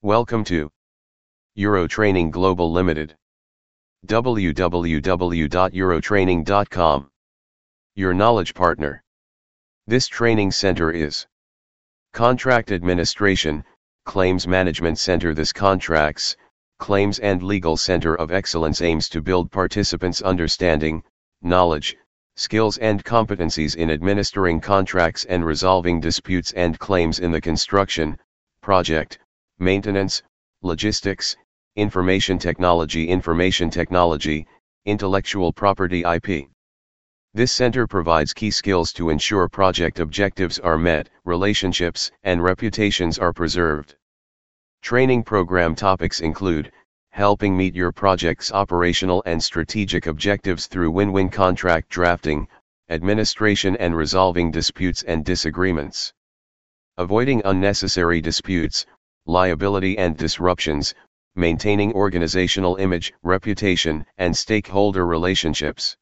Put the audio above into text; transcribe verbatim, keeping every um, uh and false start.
Welcome to Eurotraining Global Limited. w w w dot eurotraining dot com. Your knowledge partner. This training center is Contract Administration, Claims Management Center. This Contracts, Claims and Legal Center of Excellence aims to build participants' understanding, knowledge, skills and competencies in administering contracts and resolving disputes and claims in the construction, project, maintenance, logistics, information technology, information technology, intellectual property I P. This center provides key skills to ensure project objectives are met, relationships and reputations are preserved. Training program topics include helping meet your project's operational and strategic objectives through win-win contract drafting, administration and resolving disputes and disagreements. Avoiding unnecessary disputes, liability and disruptions, maintaining organizational image, reputation and stakeholder relationships.